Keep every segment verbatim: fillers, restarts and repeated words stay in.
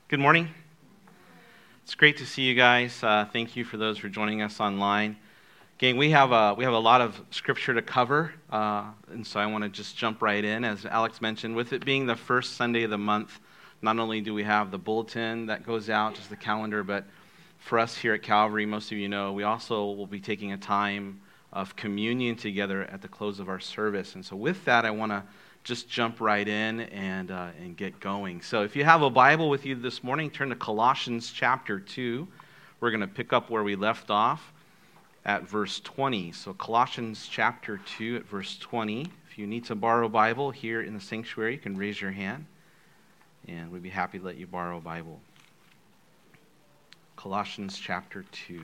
Good morning. It's great to see you guys. Uh, thank you for those for joining us online. Gang, we have a, we have a lot of scripture to cover, uh, and so I want to just jump right in. As Alex mentioned, with it being the first Sunday of the month, not only do we have the bulletin that goes out, just the calendar, but for us here at Calvary, most of you know, we also will be taking a time of communion together at the close of our service. And so with that, I want to just jump right in and uh, and get going. So if you have a Bible with you this morning, turn to Colossians chapter two. We're going to pick up where we left off at verse twenty. So Colossians chapter two at verse twenty. If you need to borrow a Bible here in the sanctuary, you can raise your hand, and we'd be happy to let you borrow a Bible. Colossians chapter two.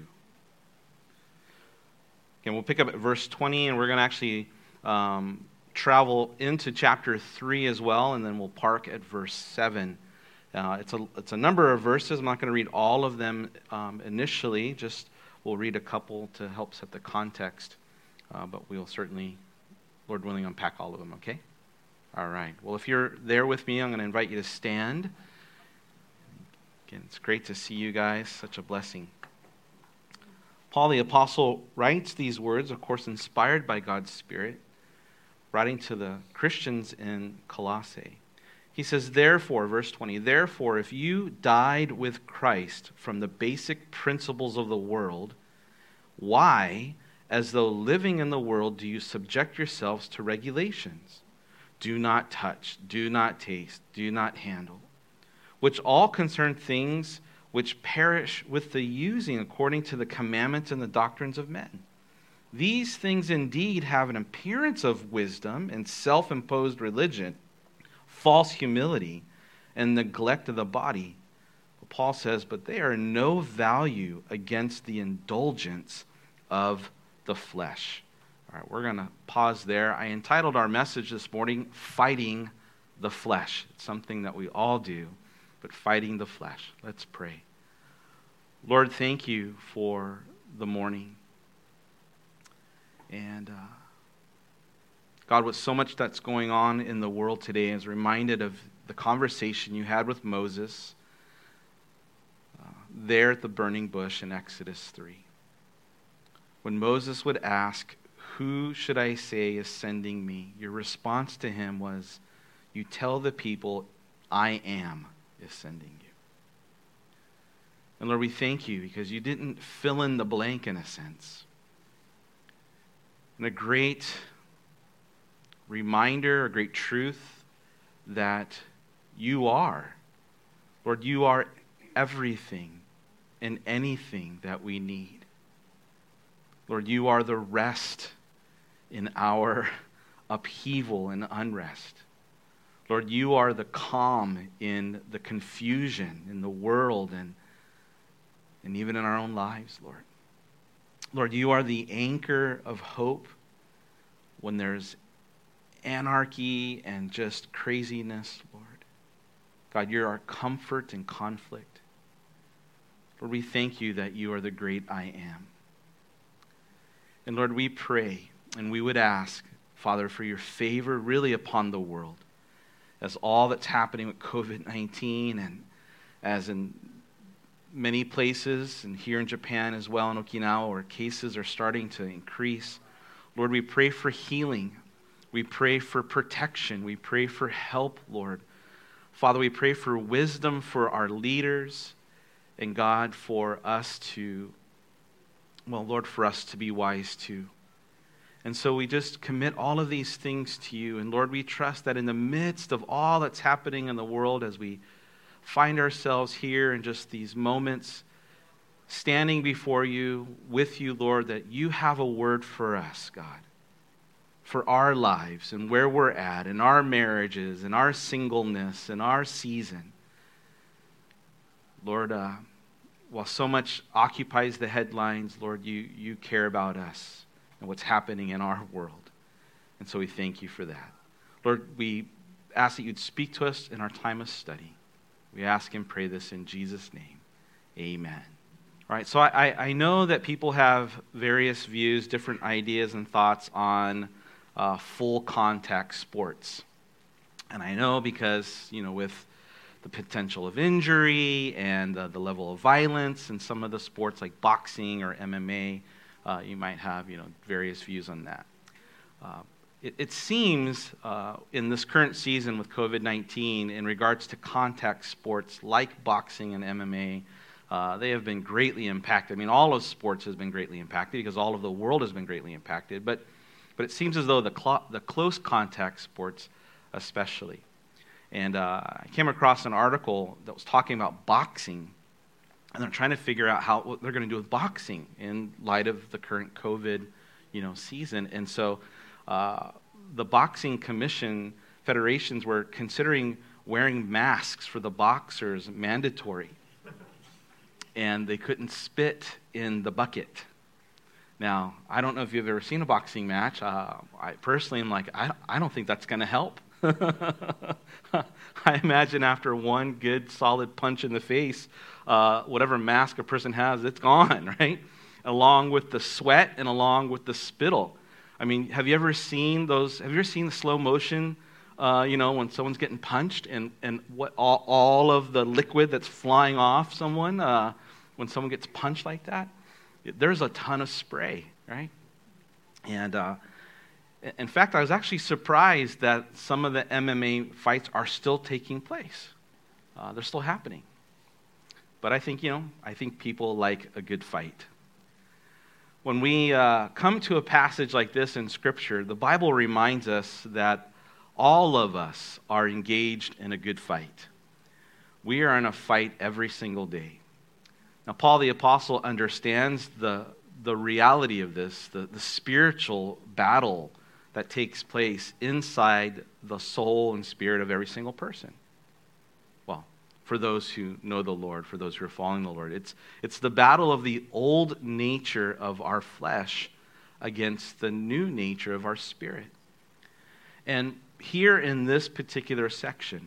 Again, we'll pick up at verse twenty, and we're going to actually um, travel into chapter three as well, and then we'll park at verse seven. Uh, it's, a, it's a number of verses. I'm not going to read all of them um, initially, just we'll read a couple to help set the context, uh, but we'll certainly, Lord willing, unpack all of them, okay? All right. Well, if you're there with me, I'm going to invite you to stand. Again, it's great to see you guys. Such a blessing. Paul the Apostle writes these words, of course, inspired by God's Spirit, writing to the Christians in Colossae. He says, therefore, verse twenty, therefore, if you died with Christ from the basic principles of the world, why, as though living in the world, do you subject yourselves to regulations? Do not touch, do not taste, do not handle, which all concern things which perish with the using according to the commandments and the doctrines of men. These things indeed have an appearance of wisdom and self-imposed religion, false humility, and neglect of the body. But Paul says, but they are no value against the indulgence of the flesh. All right, we're going to pause there. I entitled our message this morning, Fighting the Flesh. It's something that we all do, but fighting the flesh. Let's pray. Lord, thank you for the morning. And uh, God, with so much that's going on in the world today, I was reminded of the conversation you had with Moses uh, there at the burning bush in Exodus three. When Moses would ask, who should I say is sending me? Your response to him was, you tell the people, I am is sending you. And Lord, we thank you because you didn't fill in the blank in a sense. And a great reminder, a great truth that you are, Lord, you are everything and anything that we need. Lord, you are the rest in our upheaval and unrest. Lord, you are the calm in the confusion in the world and, and even in our own lives, Lord. Lord, you are the anchor of hope when there's anarchy and just craziness, Lord. God, you're our comfort in conflict. Lord, we thank you that you are the great I am. And Lord, we pray and we would ask, Father, for your favor really upon the world as all that's happening with covid nineteen and as in many places, and here in Japan as well, in Okinawa, where cases are starting to increase. Lord, we pray for healing. We pray for protection. We pray for help, Lord. Father, we pray for wisdom for our leaders, and God, for us to, well, Lord, for us to be wise too. And so we just commit all of these things to you. And Lord, we trust that in the midst of all that's happening in the world, as we find ourselves here in just these moments, standing before you, with you, Lord, that you have a word for us, God, for our lives and where we're at, in our marriages, in our singleness, in our season. Lord, uh, while so much occupies the headlines, Lord, you, you care about us and what's happening in our world. And so we thank you for that. Lord, we ask that you'd speak to us in our time of study. We ask and pray this in Jesus' name. Amen. All right, so I, I know that people have various views, different ideas and thoughts on uh, full contact sports. And I know because, you know, with the potential of injury and uh, the level of violence in some of the sports like boxing or M M A. Uh, you might have, you know, various views on that. Uh, it, it seems uh, in this current season with covid nineteen, in regards to contact sports like boxing and M M A, uh, they have been greatly impacted. I mean, all of sports has been greatly impacted because all of the world has been greatly impacted. But but it seems as though the cl- the close contact sports, especially. And uh, I came across an article that was talking about boxing, and they're trying to figure out how what they're going to do with boxing in light of the current COVID, you know, season. And so, uh, the boxing commission federations were considering wearing masks for the boxers mandatory, and they couldn't spit in the bucket. Now, I don't know if you've ever seen a boxing match. Uh, I personally am like, I I don't think that's going to help. I imagine after one good solid punch in the face, uh, whatever mask a person has, it's gone, right? Along with the sweat and along with the spittle. I mean, have you ever seen those? Have you ever seen the slow motion? Uh, you know, when someone's getting punched and and what all, all of the liquid that's flying off someone uh, when someone gets punched like that. There's a ton of spray, right? And uh, in fact, I was actually surprised that some of the M M A fights are still taking place. Uh, they're still happening. But I think, you know, I think people like a good fight. When we uh, come to a passage like this in Scripture, the Bible reminds us that all of us are engaged in a good fight. We are in a fight every single day. Now, Paul the Apostle understands the, the reality of this, the, the spiritual battle that takes place inside the soul and spirit of every single person. Well, for those who know the Lord, for those who are following the Lord. It's, it's the battle of the old nature of our flesh against the new nature of our spirit. And here in this particular section,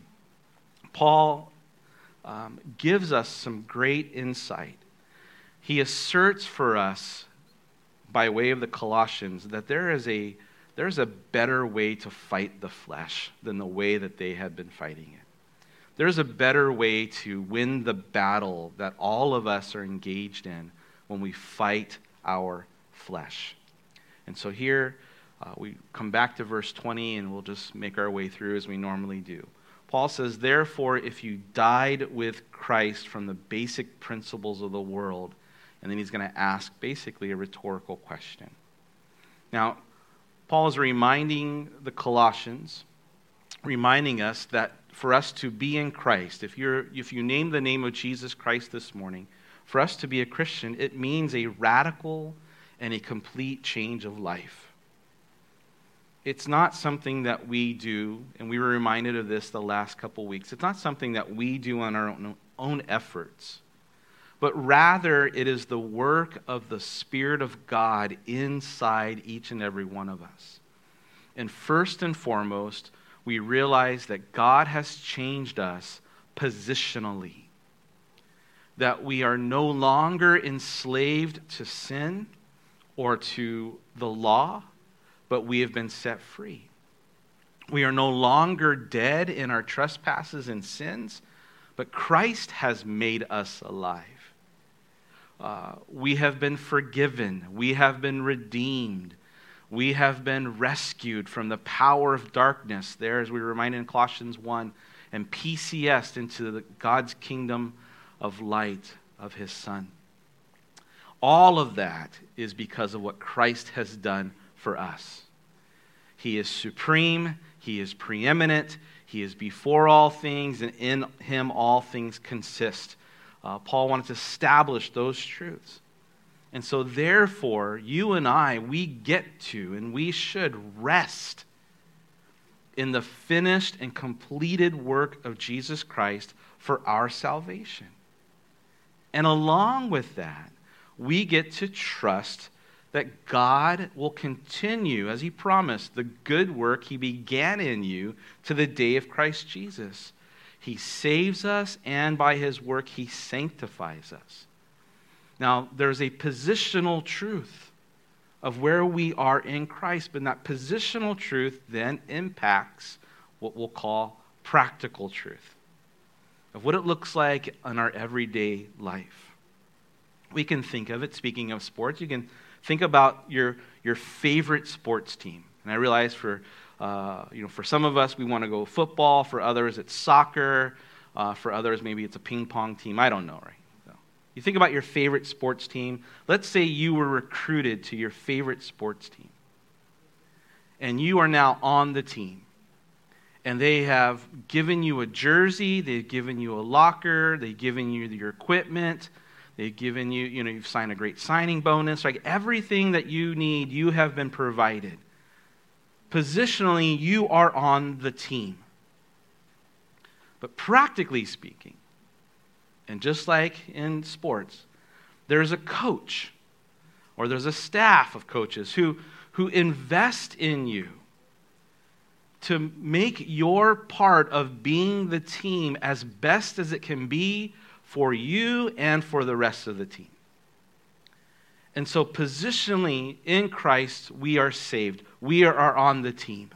Paul um, gives us some great insight. He asserts for us, by way of the Colossians, that there is a There's a better way to fight the flesh than the way that they had been fighting it. There's a better way to win the battle that all of us are engaged in when we fight our flesh. And so here, uh, we come back to verse twenty, and we'll just make our way through as we normally do. Paul says, therefore, if you died with Christ from the basic principles of the world, and then he's going to ask basically a rhetorical question. Now, Paul is reminding the Colossians, reminding us that for us to be in Christ, if you're if you name the name of Jesus Christ this morning, for us to be a Christian, it means a radical and a complete change of life. It's not something that we do, and we were reminded of this the last couple weeks. It's not something that we do on our own, own efforts, but rather it is the work of the Spirit of God inside each and every one of us. And first and foremost, we realize that God has changed us positionally, that we are no longer enslaved to sin or to the law, but we have been set free. We are no longer dead in our trespasses and sins, but Christ has made us alive. Uh, we have been forgiven. We have been redeemed. We have been rescued from the power of darkness, there as we were reminded in Colossians one, and P C S'd into the, God's kingdom of light of his Son. All of that is because of what Christ has done for us. He is supreme. He is preeminent. He is before all things, and in him all things consist. Uh, Paul wanted to establish those truths. And so therefore, you and I, we get to and we should rest in the finished and completed work of Jesus Christ for our salvation. And along with that, we get to trust that God will continue, as he promised, the good work he began in you to the day of Christ Jesus. He saves us, and by his work, he sanctifies us. Now, there's a positional truth of where we are in Christ, but that positional truth then impacts what we'll call practical truth. of what it looks like in our everyday life. We can think of it, speaking of sports, you can think about your, your favorite sports team. And I realize for, uh, you know, for some of us, we want to go football. For others, it's soccer. Uh, for others, maybe it's a ping pong team. I don't know, right? So, you think about your favorite sports team. Let's say you were recruited to your favorite sports team. And you are now on the team. And they have given you a jersey. They've given you a locker. They've given you your equipment. They've given you, you know, you've signed a great signing bonus. Like everything that you need, you have been provided. Positionally, you are on the team. But practically speaking, and just like in sports, there's a coach or there's a staff of coaches who, who invest in you to make your part of being the team as best as it can be for you and for the rest of the team. And so positionally in Christ, we are saved. We are on the team.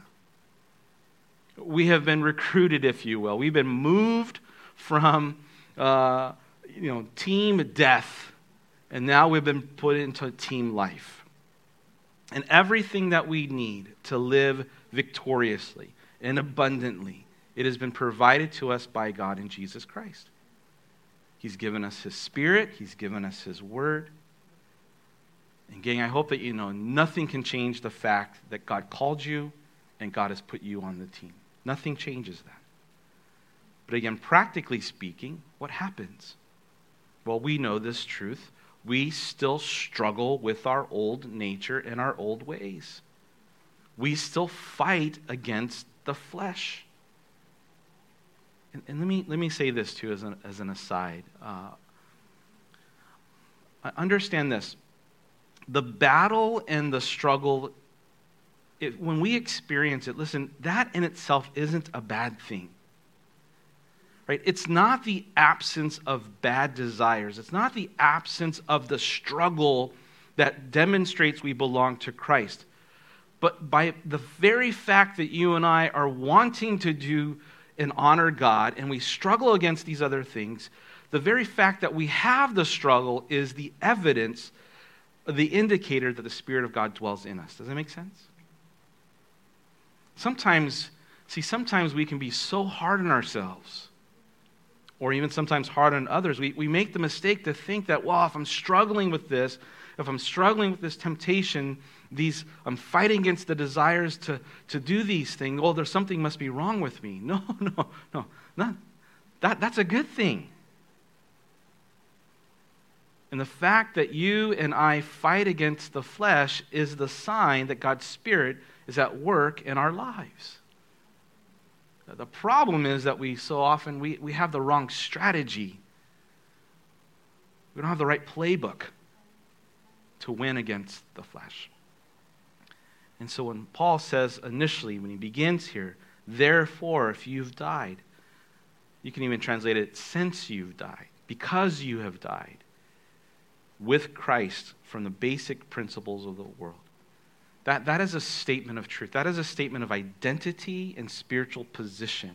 We have been recruited, if you will. We've been moved from uh, you know, team death, and now we've been put into team life. And everything that we need to live victoriously and abundantly, it has been provided to us by God in Jesus Christ. He's given us His Spirit. He's given us His Word. And gang, I hope that you know nothing can change the fact that God called you and God has put you on the team. Nothing changes that. But again, practically speaking, what happens? Well, we know this truth. We still struggle with our old nature and our old ways. We still fight against the flesh. And, and let me let me say this too as an, as an aside. Uh, understand this. The battle and the struggle, it, when we experience it, listen, that in itself isn't a bad thing. Right? It's not the absence of bad desires. It's not the absence of the struggle that demonstrates we belong to Christ. But by the very fact that you and I are wanting to do and honor God, and we struggle against these other things, the very fact that we have the struggle is the evidence, the indicator that the Spirit of God dwells in us. Does that make sense? Sometimes, see, sometimes we can be so hard on ourselves, or even sometimes hard on others. We, we make the mistake to think that, well, if I'm struggling with this, if I'm struggling with this temptation, these I'm fighting against the desires to, to do these things, oh, there's something must be wrong with me. No, no, no. Not, that, that's a good thing. And the fact that you and I fight against the flesh is the sign that God's Spirit is at work in our lives. The problem is that we so often, we, we have the wrong strategy. We don't have the right playbook to win against the flesh. And so when Paul says initially, when he begins here, therefore, if you've died, you can even translate it, since you've died, because you have died with Christ from the basic principles of the world. That, that is a statement of truth. That is a statement of identity and spiritual position.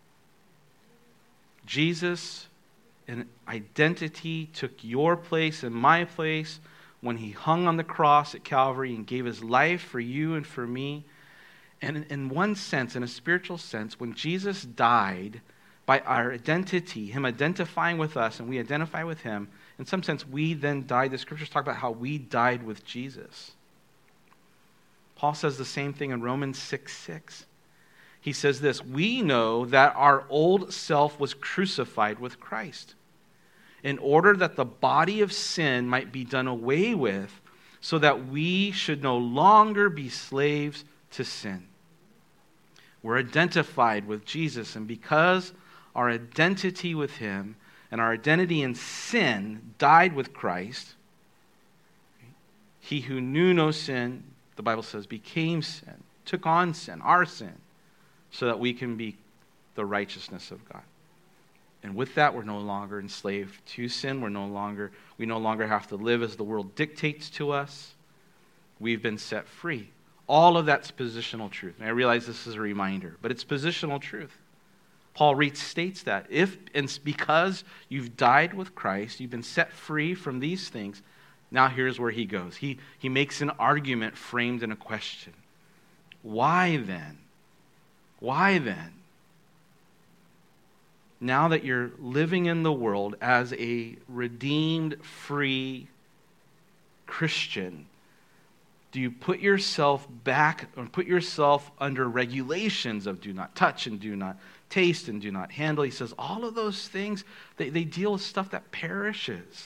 Jesus, in identity, took your place and my place when he hung on the cross at Calvary and gave his life for you and for me. And in, in one sense, in a spiritual sense, when Jesus died, by our identity, him identifying with us and we identify with him, in some sense, we then died. The scriptures talk about how we died with Jesus. Paul says the same thing in Romans six six. He says this, we know that our old self was crucified with Christ in order that the body of sin might be done away with so that we should no longer be slaves to sin. We're identified with Jesus, and because our identity with him and our identity in sin died with Christ, he who knew no sin, the Bible says, became sin, took on sin, our sin, so that we can be the righteousness of God. And with that, we're no longer enslaved to sin. We're no longer, we no longer have to live as the world dictates to us. We've been set free. All of that's positional truth. And I realize this is a reminder, but it's positional truth. Paul restates that. If and because you've died with Christ, you've been set free from these things, now here's where he goes. He, he makes an argument framed in a question. Why then? Why then? Now that you're living in the world as a redeemed, free Christian, do you put yourself back or put yourself under regulations of do not touch and do not taste and do not handle? He says all of those things, they, they deal with stuff that perishes.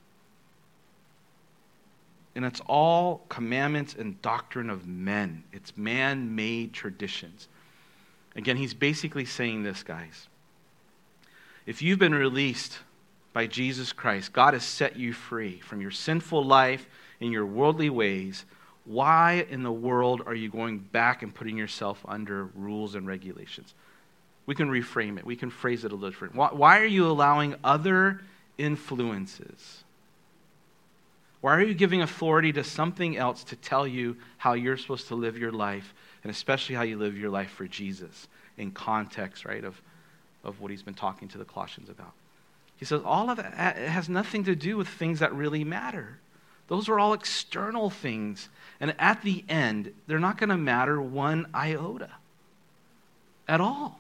And it's all commandments and doctrine of men. It's man-made traditions. Again, he's basically saying this, guys. If you've been released by Jesus Christ, God has set you free from your sinful life and your worldly ways. Why in the world are you going back and putting yourself under rules and regulations? We can reframe it. We can phrase it a little different. Why, why are you allowing other influences? Why are you giving authority to something else to tell you how you're supposed to live your life, and especially how you live your life for Jesus in context, right, of, of what he's been talking to the Colossians about? He says all of that it has nothing to do with things that really matter. Those are all external things. And at the end, they're not going to matter one iota at all.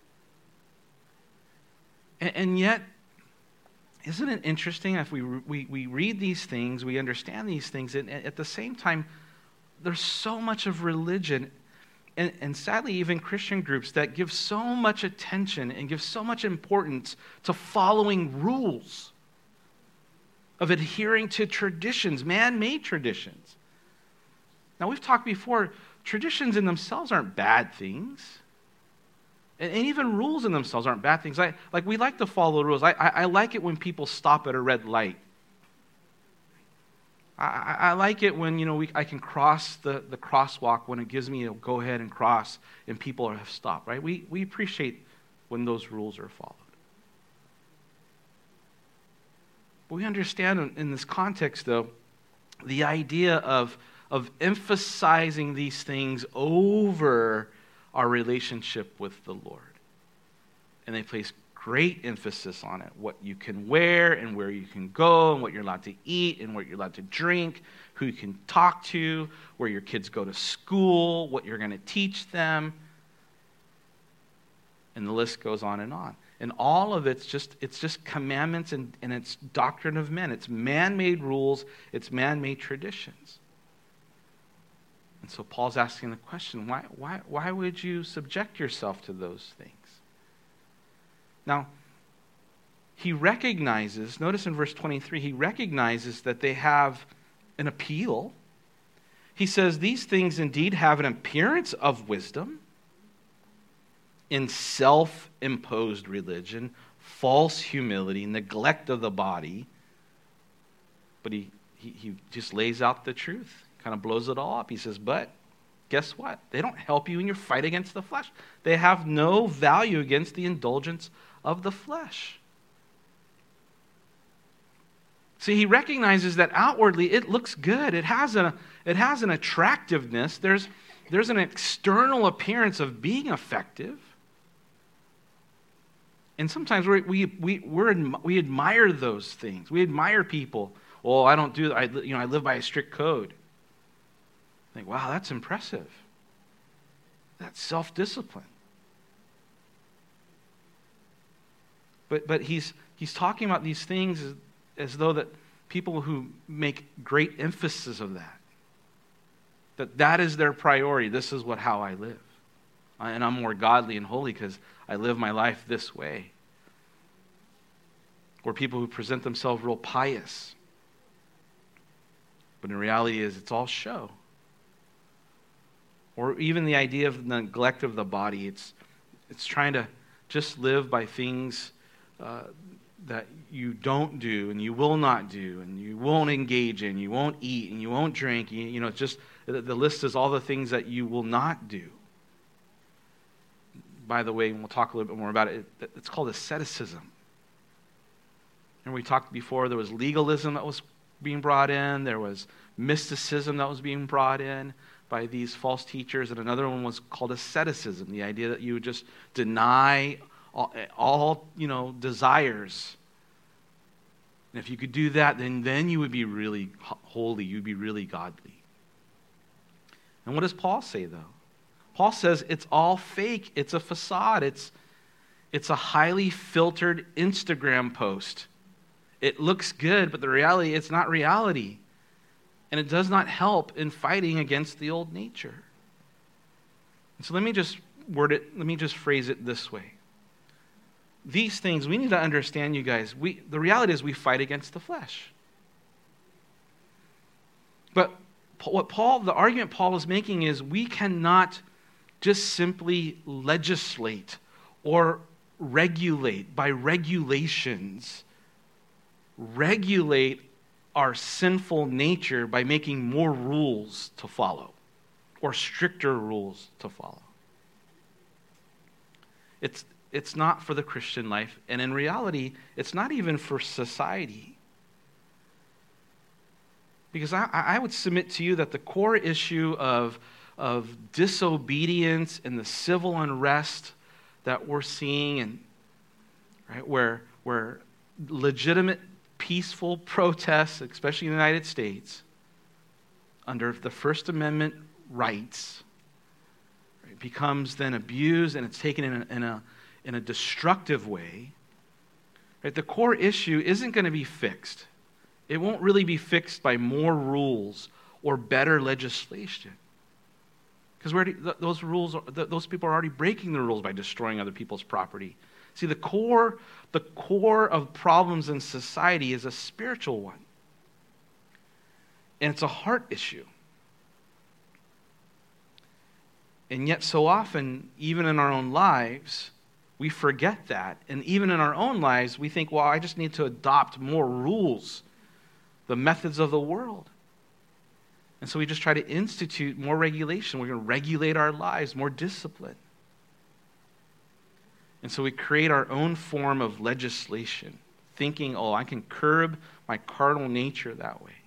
And, and yet, isn't it interesting if we, we, we read these things, we understand these things, and at the same time, there's so much of religion, and, and sadly even Christian groups, that give so much attention and give so much importance to following rules, of adhering to traditions, man-made traditions. Now, we've talked before, traditions in themselves aren't bad things. And, and even rules in themselves aren't bad things. I, like, we like to follow rules. I, I, I like it when people stop at a red light. I, I, I like it when, you know, we, I can cross the, the crosswalk when it gives me a go ahead and cross and people have stopped, right? We, we appreciate when those rules are followed. But we understand in, in this context, though, the idea of, of emphasizing these things over our relationship with the Lord. And they place great emphasis on it. What you can wear and where you can go and what you're allowed to eat and what you're allowed to drink, who you can talk to, where your kids go to school, what you're going to teach them. And the list goes on and on. And all of it's just it's just commandments and, and it's doctrine of men. It's man-made rules. It's man-made traditions. And so Paul's asking the question, why, why, why would you subject yourself to those things? Now, he recognizes, notice in verse twenty-three, he recognizes that they have an appeal. He says, these things indeed have an appearance of wisdom in self-imposed religion, false humility, neglect of the body. But he, he, he just lays out the truth, kind of blows it all up. He says, but guess what? They don't help you in your fight against the flesh. They have no value against the indulgence of the flesh. See, he recognizes that outwardly it looks good. It has a, it has an attractiveness. There's, there's an external appearance of being effective. And sometimes we we we we're, we admire those things. We admire people. Well, I don't do that. I, you know, I live by a strict code. I think, wow, that's impressive. That's self-discipline. But but he's he's talking about these things as, as though that people who make great emphasis of that, that that is their priority. This is what how I live. And I'm more godly and holy because I live my life this way. Or people who present themselves real pious. But in reality is it's all show. Or even the idea of the neglect of the body. It's it's trying to just live by things uh, that you don't do and you will not do and you won't engage in, you won't eat and you won't drink. You, you know, it's just the, the list is all the things that you will not do. By the way, and we'll talk a little bit more about it, it's called asceticism. And we talked before, there was legalism that was being brought in, there was mysticism that was being brought in by these false teachers, and another one was called asceticism, the idea that you would just deny all, all you know, desires. And if you could do that, then, then you would be really holy. You'd be really godly. And what does Paul say, though? Paul says it's all fake. It's a facade. It's, it's a highly filtered Instagram post. It looks good, but the reality, it's not reality. And it does not help in fighting against the old nature. And so let me just word it, let me just phrase it this way. These things, we need to understand, you guys, we, the reality is we fight against the flesh. But what Paul, the argument Paul is making is we cannot just simply legislate or regulate by regulations, regulate our sinful nature by making more rules to follow or stricter rules to follow. It's It's not for the Christian life, and in reality, it's not even for society. Because I, I would submit to you that the core issue of, of disobedience and the civil unrest that we're seeing, and right, where, where legitimate, peaceful protests, especially in the United States, under the First Amendment rights, right, becomes then abused, and it's taken in a, in a in a destructive way, right? The core issue isn't going to be fixed. It won't really be fixed by more rules or better legislation. Because those rules, those people are already breaking the rules by destroying other people's property. See, the core, the core of problems in society is a spiritual one. And it's a heart issue. And yet so often, even in our own lives, we forget that. And even in our own lives, we think, well, I just need to adopt more rules, the methods of the world. And so we just try to institute more regulation. We're going to regulate our lives, more discipline. And so we create our own form of legislation, thinking, oh, I can curb my carnal nature that way.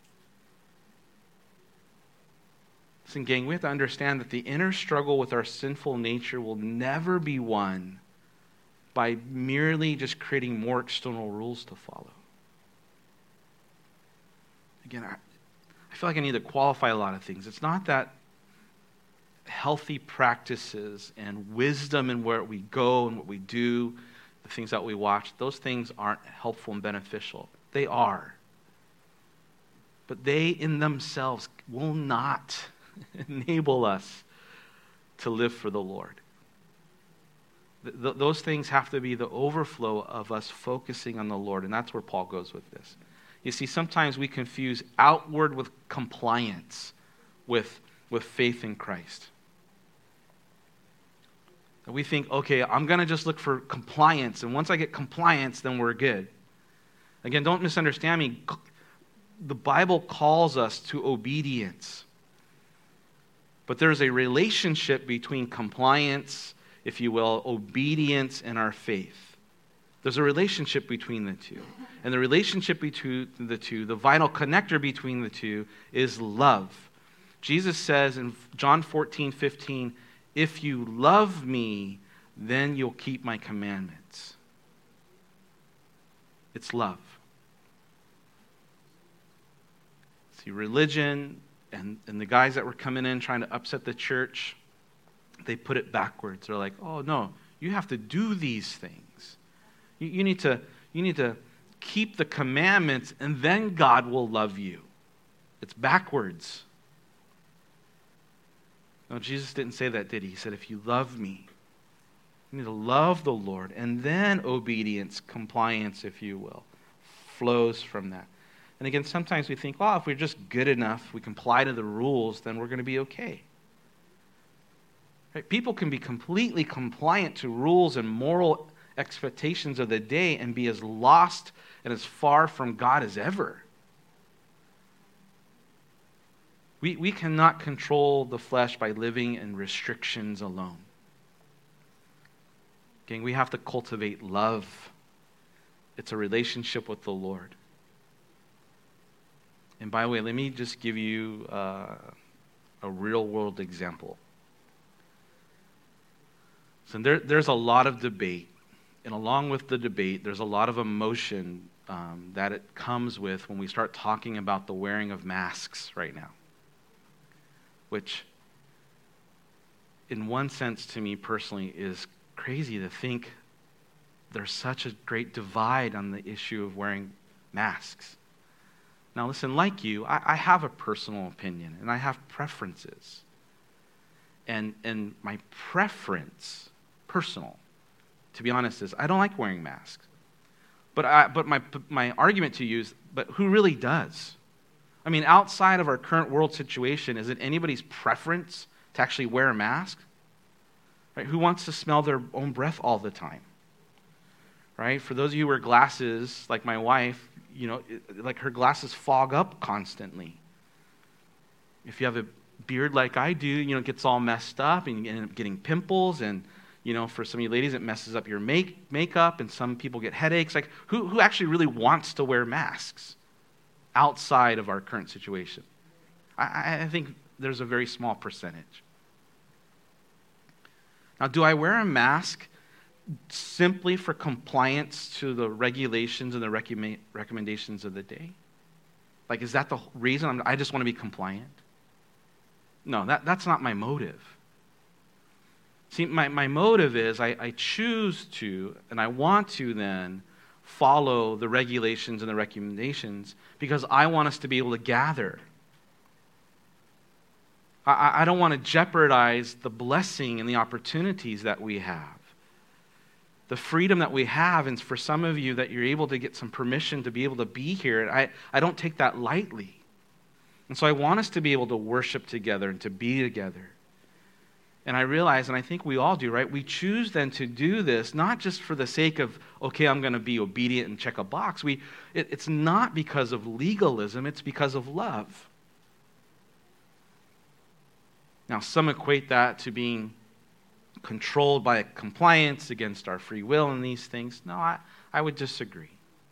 Listen, gang, we have to understand that the inner struggle with our sinful nature will never be won by merely just creating more external rules to follow. Again, I, I feel like I need to qualify a lot of things. It's not that healthy practices and wisdom in where we go and what we do, the things that we watch, those things aren't helpful and beneficial. They are. But they in themselves will not enable us to live for the Lord. Th- th- those things have to be the overflow of us focusing on the Lord, and that's where Paul goes with this. You see, sometimes we confuse outward with compliance with, with faith in Christ. And we think, okay, I'm going to just look for compliance, and once I get compliance, then we're good. Again, don't misunderstand me. The Bible calls us to obedience. But there's a relationship between compliance, if you will, obedience, and our faith. There's a relationship between the two. And the relationship between the two, the vital connector between the two, is love. Jesus says in John fourteen fifteen, if you love me, then you'll keep my commandments. It's love. See, religion and, and the guys that were coming in trying to upset the church, they put it backwards. They're like, oh, no, you have to do these things. You, you need to, you need to keep the commandments, and then God will love you. It's backwards. No, Jesus didn't say that, did he? He said, if you love me, you need to love the Lord, and then obedience, compliance, if you will, flows from that. And again, sometimes we think, well, if we're just good enough, we comply to the rules, then we're going to be okay. Right? People can be completely compliant to rules and moral expectations of the day and be as lost and as far from God as ever. We, we cannot control the flesh by living in restrictions alone. Gang, we have to cultivate love. It's a relationship with the Lord. And by the way, let me just give you uh, a real-world example. So there, there's a lot of debate. And along with the debate, there's a lot of emotion um, that it comes with when we start talking about the wearing of masks right now. Which, in one sense, to me personally, is crazy to think there's such a great divide on the issue of wearing masks. Now listen, like you, I, I have a personal opinion, and I have preferences. And, and my preference, personal, to be honest, is I don't like wearing masks. But, I, but my, my argument to you is, but who really does? I mean, outside of our current world situation, is it anybody's preference to actually wear a mask? Right? Who wants to smell their own breath all the time? Right? For those of you who wear glasses, like my wife, you know, it, like her glasses fog up constantly. If you have a beard like I do, you know, it gets all messed up and you end up getting pimples, and you know, for some of you ladies, it messes up your make makeup, and some people get headaches. Like, who who actually really wants to wear masks outside of our current situation? I, I think there's a very small percentage. Now, do I wear a mask simply for compliance to the regulations and the recommend, recommendations of the day? Like, is that the reason? I'm, I just want to be compliant? No, that, that's not my motive. See, my, my motive is I, I choose to, and I want to then follow the regulations and the recommendations because I want us to be able to gather. I, I don't want to jeopardize the blessing and the opportunities that we have. The freedom that we have, and for some of you that you're able to get some permission to be able to be here, I, I don't take that lightly. And so I want us to be able to worship together and to be together. And I realize, and I think we all do, right? We choose then to do this not just for the sake of, okay, I'm going to be obedient and check a box. We, it, it's not because of legalism, it's because of love. Now, some equate that to being controlled by compliance against our free will and these things. No, I, I would disagree.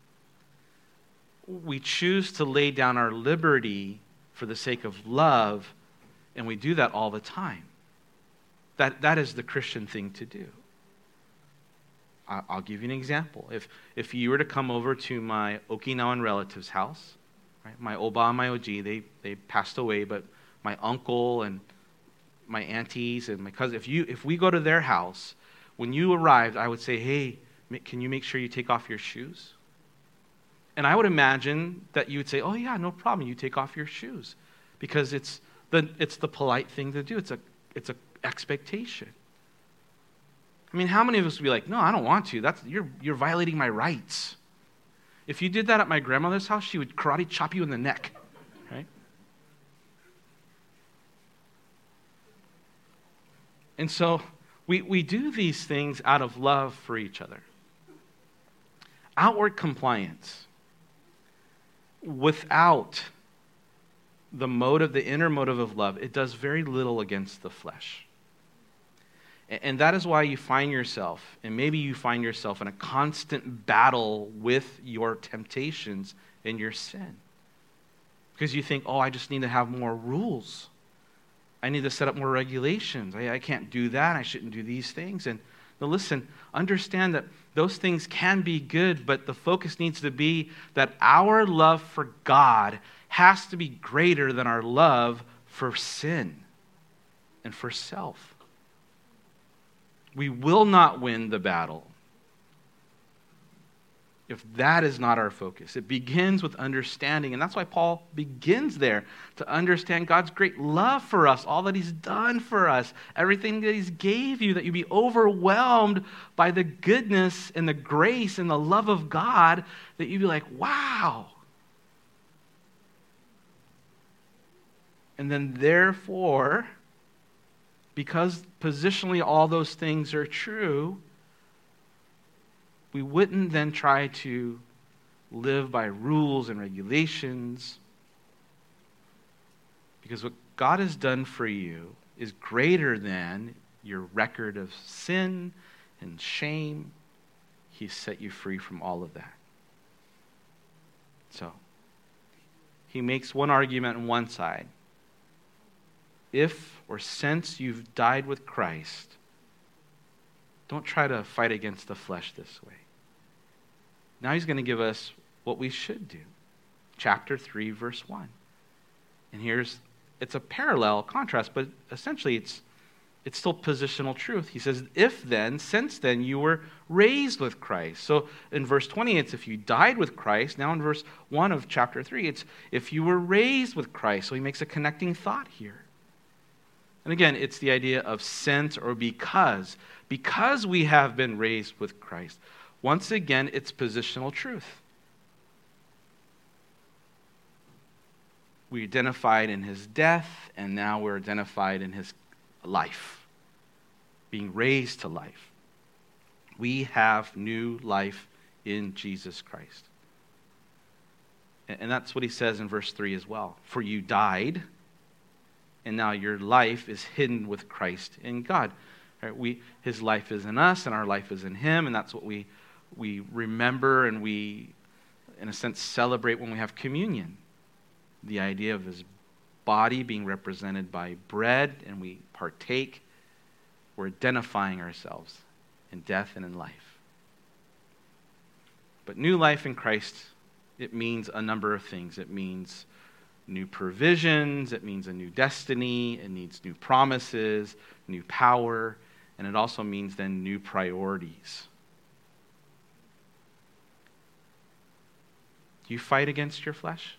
We choose to lay down our liberty for the sake of love, and we do that all the time. That, that is the Christian thing to do. I, I'll give you an example. If, if you were to come over to my Okinawan relative's house, right, my Oba and my Oji, they, they passed away, but my uncle and my aunties and my cousin, if you if we go to their house, when you arrived, I would say, hey, can you make sure you take off your shoes? And I would imagine that you would say, oh yeah, no problem, you take off your shoes. Because it's the it's the polite thing to do. It's a it's a expectation. I mean, how many of us would be like, no, I don't want to. That's you're you're violating my rights. If you did that at my grandmother's house, she would karate chop you in the neck. Right? And so we, we do these things out of love for each other. Outward compliance without the motive, the inner motive of love, it does very little against the flesh. And, and that is why you find yourself, and maybe you find yourself in a constant battle with your temptations and your sin. Because you think, oh, I just need to have more rules. I need to set up more regulations. I, I can't do that. I shouldn't do these things. And now listen, understand that those things can be good, but the focus needs to be that our love for God has to be greater than our love for sin and for self. We will not win the battle if that is not our focus. It begins with understanding, and that's why Paul begins there, to understand God's great love for us, all that he's done for us, everything that he's gave you, that you be overwhelmed by the goodness and the grace and the love of God, that you be like, wow. And then therefore, because positionally all those things are true, we wouldn't then try to live by rules and regulations, because what God has done for you is greater than your record of sin and shame. He's set you free from all of that. So, he makes one argument on one side. If or since you've died with Christ, Don't try to fight against the flesh this way. Now he's going to give us what we should do. Chapter three, verse one. And here's, it's a parallel contrast, but essentially it's it's still positional truth. He says, if then, since then, you were raised with Christ. So in verse twenty, it's if you died with Christ. Now in verse one of chapter three, it's if you were raised with Christ. So he makes a connecting thought here. And again, it's the idea of since or because. Because we have been raised with Christ. Once again, it's positional truth. We identified in his death, and now we're identified in his life, being raised to life. We have new life in Jesus Christ. And that's what he says in verse three as well. For you died, and now your life is hidden with Christ in God. Right? We, his life is in us, and our life is in him, and that's what we we remember and we, in a sense, celebrate when we have communion. The idea of his body being represented by bread, and we partake. We're identifying ourselves in death and in life. But new life in Christ, it means a number of things. It means new provisions, it means a new destiny, it needs new promises, new power, and it also means then new priorities. Do you fight against your flesh?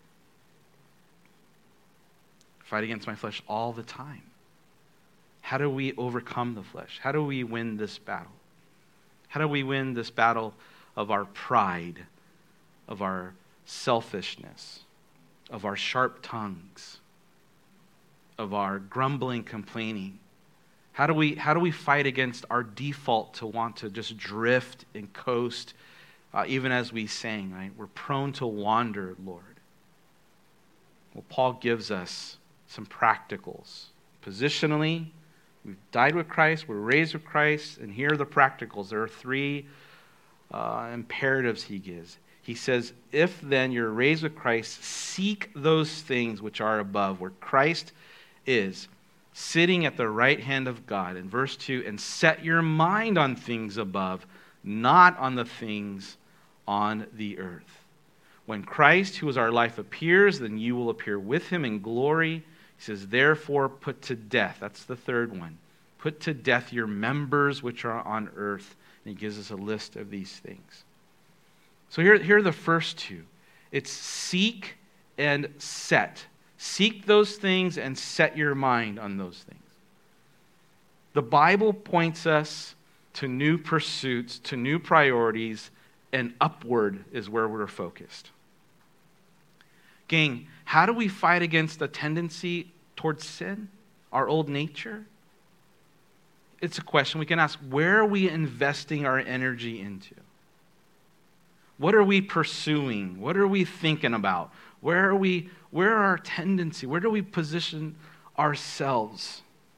Fight against my flesh all the time. How do we overcome the flesh? How do we win this battle? How do we win this battle of our pride, of our selfishness, of our sharp tongues, of our grumbling, complaining? How do we, how do we fight against our default to want to just drift and coast, uh, even as we sang, right? We're prone to wander, Lord. Well, Paul gives us some practicals. Positionally, we've died with Christ, we're raised with Christ, and here are the practicals. There are three uh, imperatives he gives. He says, if then you're raised with Christ, seek those things which are above, where Christ is, sitting at the right hand of God. In verse two, and set your mind on things above, not on the things on the earth. When Christ, who is our life, appears, then you will appear with him in glory. He says, therefore put to death. That's the third one. Put to death your members which are on earth. And he gives us a list of these things. So here, here are the first two. It's seek and set. Seek those things and set your mind on those things. The Bible points us to new pursuits, to new priorities, and upward is where we're focused. Gang, how do we fight against the tendency towards sin, our old nature? It's a question we can ask. Where are we investing our energy into? What are we pursuing? What are we thinking about? Where are we, where are our tendency? Where do we position ourselves?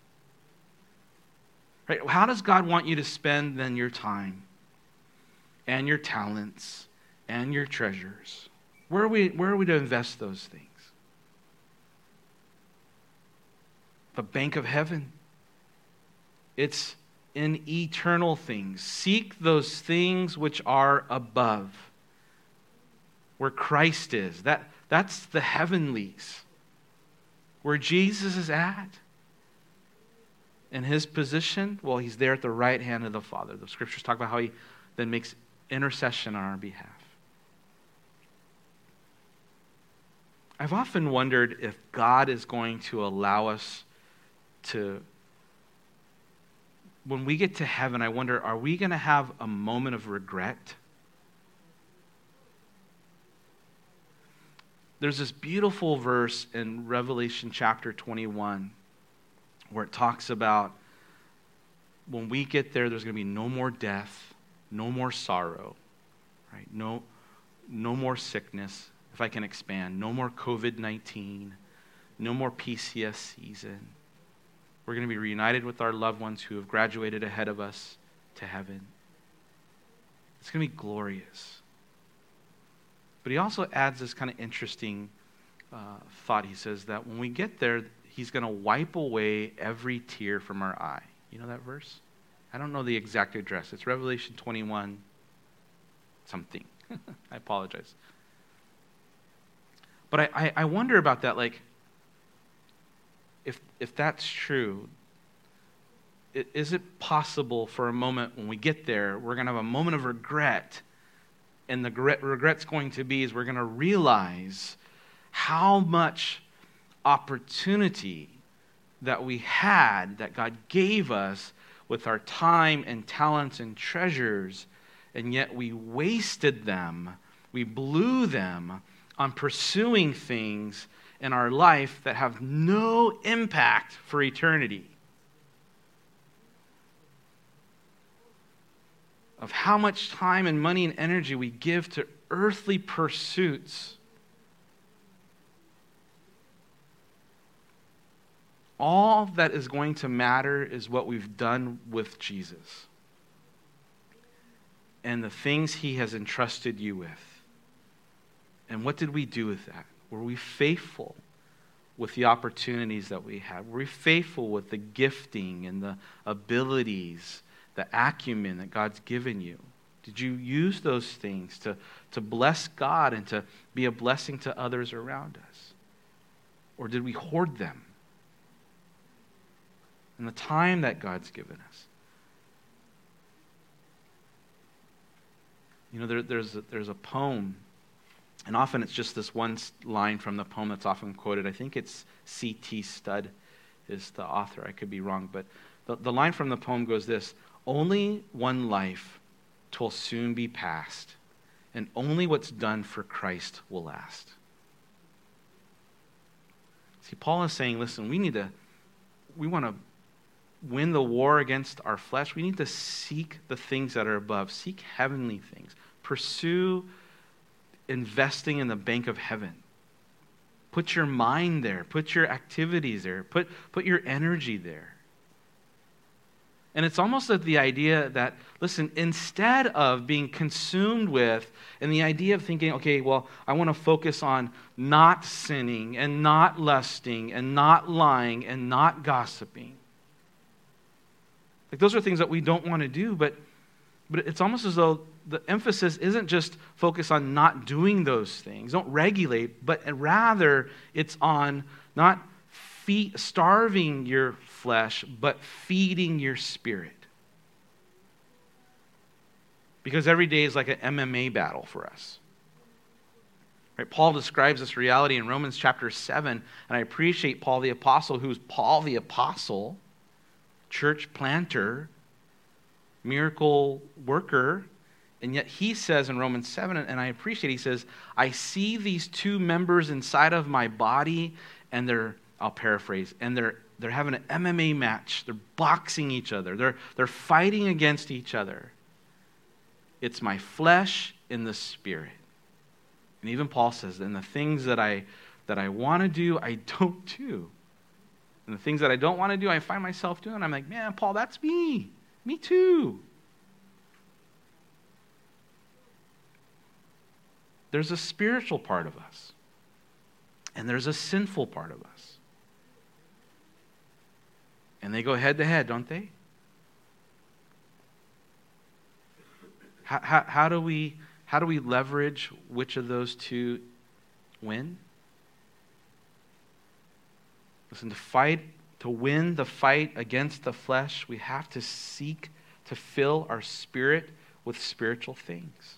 Right? How does God want you to spend then your time and your talents and your treasures? Where are we, where are we to invest those things? The bank of heaven. It's in eternal things. Seek those things which are above, where Christ is. That, that's the heavenlies, where Jesus is at. And his position, well, he's there at the right hand of the Father. The scriptures talk about how he then makes intercession on our behalf. I've often wondered if God is going to allow us to, when we get to heaven, I wonder, are we going to have a moment of regret? There's this beautiful verse in Revelation chapter twenty-one where it talks about when we get there, there's going to be no more death, no more sorrow, right? No, no more sickness, if I can expand, no more covid nineteen, no more P C S season. We're going to be reunited with our loved ones who have graduated ahead of us to heaven. It's going to be glorious. But he also adds this kind of interesting uh, thought. He says that when we get there, he's going to wipe away every tear from our eye. You know that verse? I don't know the exact address. It's Revelation twenty-one something. I apologize. But I, I, I wonder about that, like, if if that's true, it, is it possible for a moment when we get there, we're going to have a moment of regret, and the regret, regret's going to be is we're going to realize how much opportunity that we had, that God gave us with our time and talents and treasures, and yet we wasted them, we blew them on pursuing things in our life that have no impact for eternity. Of how much time and money and energy we give to earthly pursuits. All that is going to matter is what we've done with Jesus and the things he has entrusted you with. And what did we do with that? Were we faithful with the opportunities that we had? Were we faithful with the gifting and the abilities, the acumen that God's given you? Did you use those things to, to bless God and to be a blessing to others around us? Or did we hoard them? And the time that God's given us. You know, there, there's, a, there's a poem, and often it's just this one line from the poem that's often quoted. I think it's C T Studd is the author. I could be wrong, but the, the line from the poem goes this: only one life 'twill soon be past, and only what's done for Christ will last. See, Paul is saying, listen, we need to, we want to win the war against our flesh. We need to seek the things that are above. Seek heavenly things. Pursue investing in the bank of heaven. Put your mind there. Put your activities there. Put, put your energy there. And it's almost like the idea that, listen, instead of being consumed with, and the idea of thinking, okay, well, I want to focus on not sinning and not lusting and not lying and not gossiping. Like, those are things that we don't want to do, but but it's almost as though the emphasis isn't just focus on not doing those things, don't regulate, but rather it's on not feed, starving your flesh, but feeding your spirit. Because every day is like an M M A battle for us. Right? Paul describes this reality in Romans chapter seven, and I appreciate Paul the Apostle, who's Paul the Apostle, church planter, miracle worker, and yet he says in Romans seven, and I appreciate, he says, I see these two members inside of my body, and they're, I'll paraphrase, and they're they're having an M M A match. They're boxing each other. They're, they're fighting against each other. It's my flesh and the spirit. And even Paul says, and the things that I that I want to do, I don't do. And the things that I don't want to do, I find myself doing. I'm like, man, Paul, that's me. Me too. There's a spiritual part of us. And there's a sinful part of us. And they go head to head, don't they? How, how, how do we, how do we leverage which of those two win? Listen, to fight, to win the fight against the flesh, we have to seek to fill our spirit with spiritual things.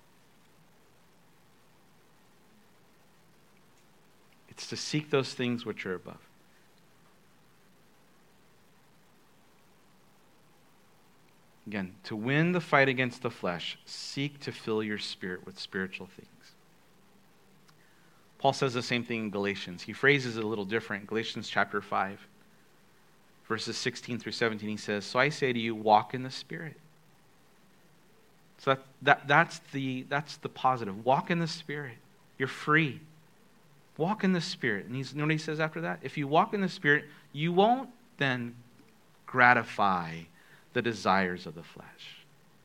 It's to seek those things which are above. Again, to win the fight against the flesh, seek to fill your spirit with spiritual things. Paul says the same thing in Galatians. He phrases it a little different. Galatians chapter five, verses sixteen through seventeen, he says, so I say to you, walk in the Spirit. So that, that that's the that's the positive. Walk in the Spirit. You're free. Walk in the Spirit. And he's, you know what he says after that? If you walk in the Spirit, you won't then gratify the desires of the flesh.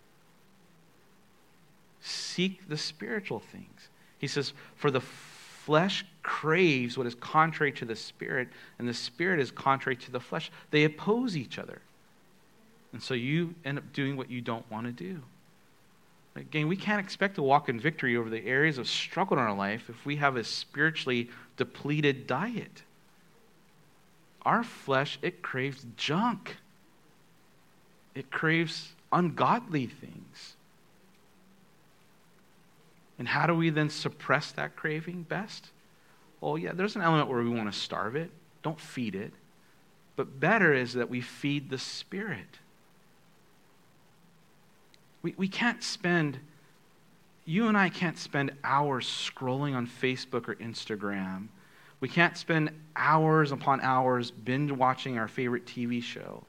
Seek the spiritual things. He says, for the flesh craves what is contrary to the Spirit, and the Spirit is contrary to the flesh. They oppose each other. And so you end up doing what you don't want to do. Again, we can't expect to walk in victory over the areas of struggle in our life if we have a spiritually depleted diet. Our flesh, it craves junk. It craves ungodly things. And how do we then suppress that craving best? Oh yeah, there's an element where we want to starve it. Don't feed it. But better is that we feed the Spirit. We we can't spend, you and I can't spend hours scrolling on Facebook or Instagram. We can't spend hours upon hours binge watching our favorite T V show.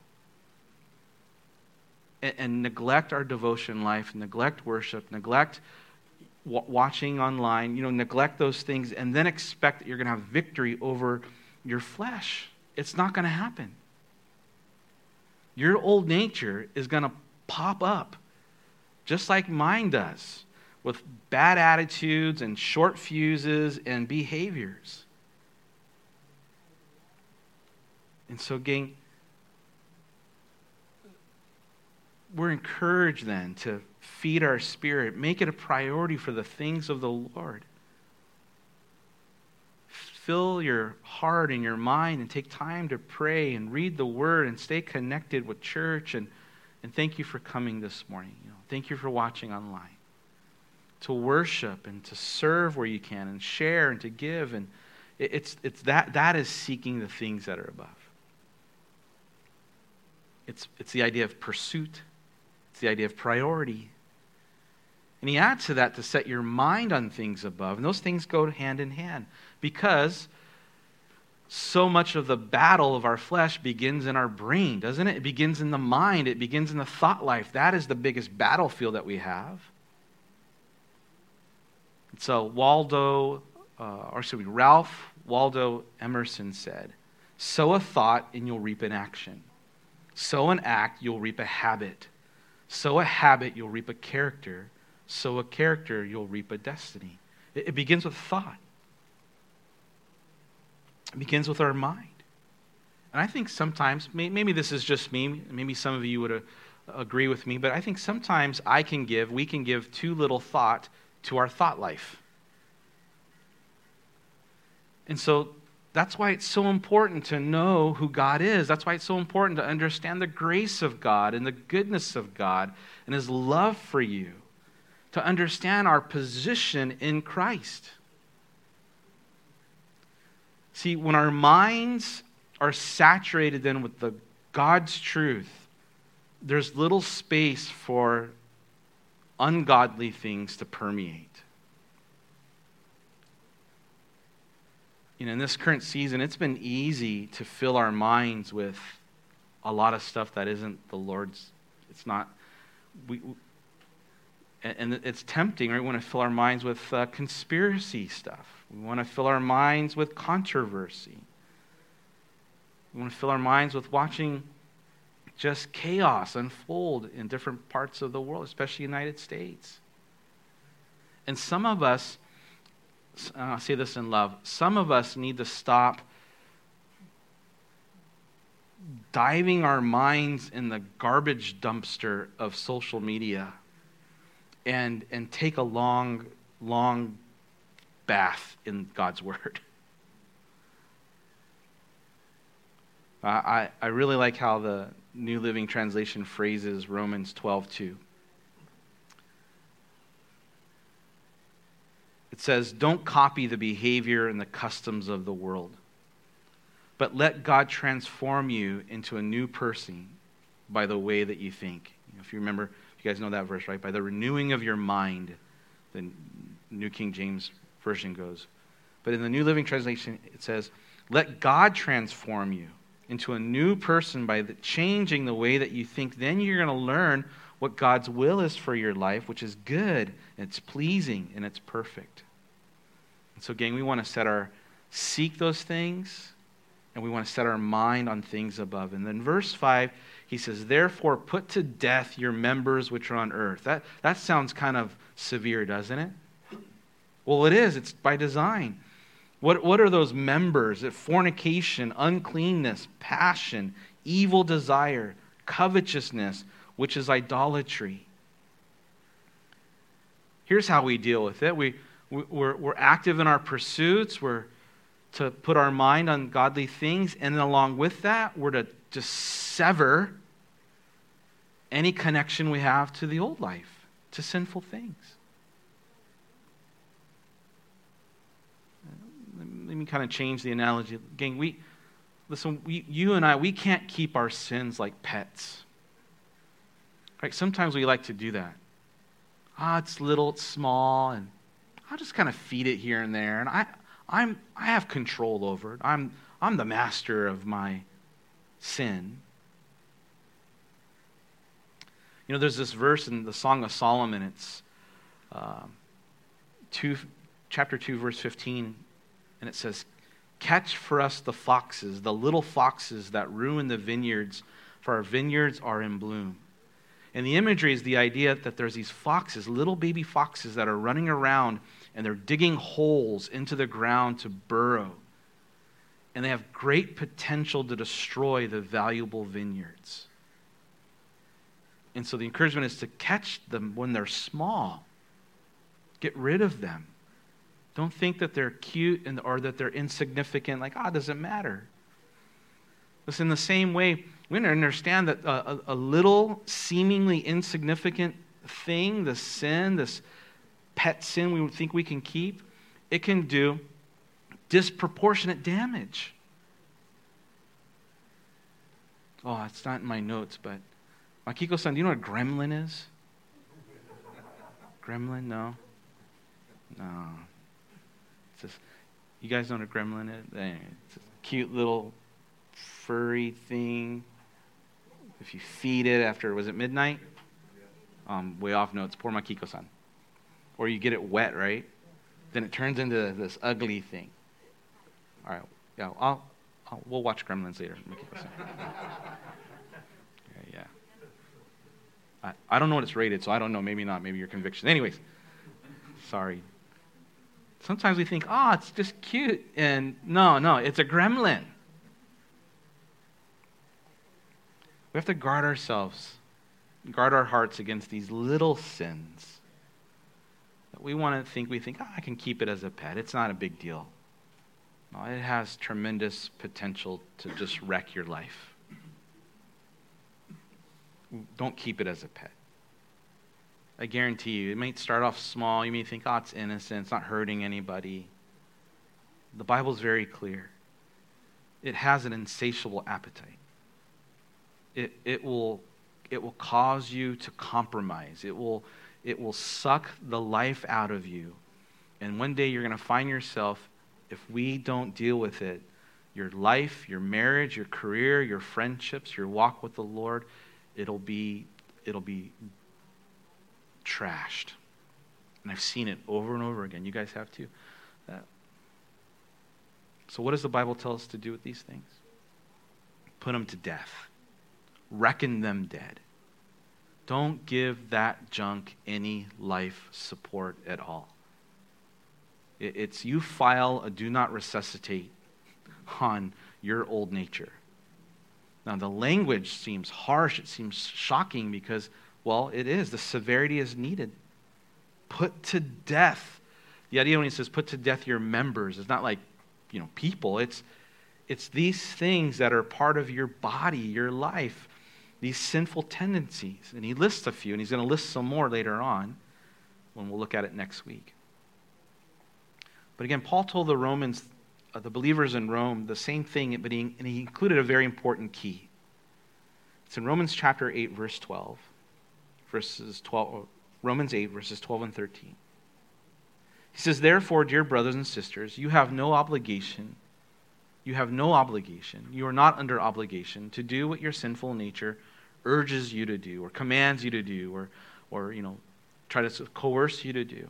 And, and neglect our devotion life, neglect worship, neglect w- watching online, you know, neglect those things, and then expect that you're going to have victory over your flesh. It's not going to happen. Your old nature is going to pop up, just like mine does, with bad attitudes and short fuses and behaviors. And so, gang, we're encouraged then to feed our spirit, make it a priority for the things of the Lord. Fill your heart and your mind and take time to pray and read the Word and stay connected with church. And, and thank you for coming this morning. You know, thank you for watching online. To worship and to serve where you can and share and to give. And it, it's, it's that, that is seeking the things that are above. It's, it's the idea of pursuit. It's the idea of priority. And he adds to that to set your mind on things above. And those things go hand in hand. Because so much of the battle of our flesh begins in our brain, doesn't it? It begins in the mind. It begins in the thought life. That is the biggest battlefield that we have. And so Waldo, uh, or excuse me, Ralph Waldo Emerson said, sow a thought and you'll reap an action. Sow an act, you'll reap a habit. Sow a habit, you'll reap a character. Sow a character, you'll reap a destiny. It, it begins with thought. It begins with our mind. And I think sometimes, maybe this is just me, maybe some of you would uh, agree with me, but I think sometimes I can give, we can give too little thought to our thought life. And so that's why it's so important to know who God is. That's why it's so important to understand the grace of God and the goodness of God and His love for you. To understand our position in Christ. See, when our minds are saturated then with the God's truth, there's little space for ungodly things to permeate. You know, in this current season, it's been easy to fill our minds with a lot of stuff that isn't the Lord's. It's not. We. And it's tempting, right? We want to fill our minds with uh, conspiracy stuff. We want to fill our minds with controversy. We want to fill our minds with watching just chaos unfold in different parts of the world, especially the United States. And some of us, I'll say this in love, some of us need to stop diving our minds in the garbage dumpster of social media. And and take a long, long bath in God's Word. Uh, I, I really like how the New Living Translation phrases Romans twelve two. It says, don't copy the behavior and the customs of the world, but let God transform you into a new person by the way that you think. You know, if you remember, you guys know that verse, right? By the renewing of your mind, the New King James Version goes. But in the New Living Translation, it says, let God transform you into a new person by the changing the way that you think. Then you're going to learn what God's will is for your life, which is good, and it's pleasing, and it's perfect. And so, gang, we want to set our, seek those things, and we want to set our mind on things above. And then verse five, he says, therefore put to death your members which are on earth. That, that sounds kind of severe, doesn't it? Well, it is. It's by design. What, what are those members? Fornication, uncleanness, passion, evil desire, covetousness, which is idolatry. Here's how we deal with it. We, we're, we're active in our pursuits. We're to put our mind on godly things. And then along with that, we're to just sever any connection we have to the old life, to sinful things. Let me kind of change the analogy. Gang, we, listen, we, you and I, we can't keep our sins like pets. Right? Sometimes we like to do that. Ah, it's little, it's small, and I'll just kind of feed it here and there. And I, I'm, I have control over it. I'm, I'm the master of my sin. You know, there's this verse in the Song of Solomon. It's uh, two, chapter two, verse fifteen, and it says, "Catch for us the foxes, the little foxes that ruin the vineyards, for our vineyards are in bloom." And the imagery is the idea that there's these foxes, little baby foxes that are running around and they're digging holes into the ground to burrow. And they have great potential to destroy the valuable vineyards. And so the encouragement is to catch them when they're small. Get rid of them. Don't think that they're cute and or that they're insignificant, like, ah, oh, it doesn't matter. Listen, in the same way, we understand that a, a little seemingly insignificant thing, the sin, this pet sin we think we can keep, it can do disproportionate damage. Oh, it's not in my notes, but Makiko-san, do you know what a gremlin is? Gremlin? No? No. It's just, you guys know what a gremlin is? It's a cute little furry thing. If you feed it after, was it midnight? Um, way off notes, poor Makiko-san. Or you get it wet, right? Then it turns into this ugly thing. All right, yeah, I'll, I'll we'll watch Gremlins later, Makiko-san. yeah, yeah. I, I don't know what it's rated, so I don't know. Maybe not. Maybe your conviction. Anyways, sorry. Sometimes we think, oh, it's just cute. And no, no, it's a gremlin. We have to guard ourselves, guard our hearts against these little sins that we want to think, we think, oh, I can keep it as a pet. It's not a big deal. No, it has tremendous potential to just wreck your life. Don't keep it as a pet. I guarantee you, it might start off small. You may think, oh, it's innocent. It's not hurting anybody. The Bible's very clear. It has an insatiable appetite. It, it will it will cause you to compromise. It will it will suck the life out of you. And one day you're going to find yourself, if we don't deal with it, your life, your marriage, your career, your friendships, your walk with the Lord, it'll be it'll be trashed. And I've seen it over and over again. You guys have too. Uh, so what does the Bible tell us to do with these things? Put them to death. Reckon them dead. Don't give that junk any life support at all. It's you file a do not resuscitate on your old nature. Now, the language seems harsh. It seems shocking because, well, it is. The severity is needed. Put to death. The idea when he says put to death your members, it's not like, you know, people. It's, it's these things that are part of your body, your life. These sinful tendencies. And he lists a few, and he's going to list some more later on when we'll look at it next week. But again, Paul told the Romans, uh, the believers in Rome, the same thing, but he, and he included a very important key. It's in Romans chapter eight, verse twelve. Verses twelve, Romans eight, verses twelve and thirteen. He says, "Therefore, dear brothers and sisters, you have no obligation You have no obligation. You are not under obligation to do what your sinful nature urges you to do or commands you to do or, or you know, try to coerce you to do."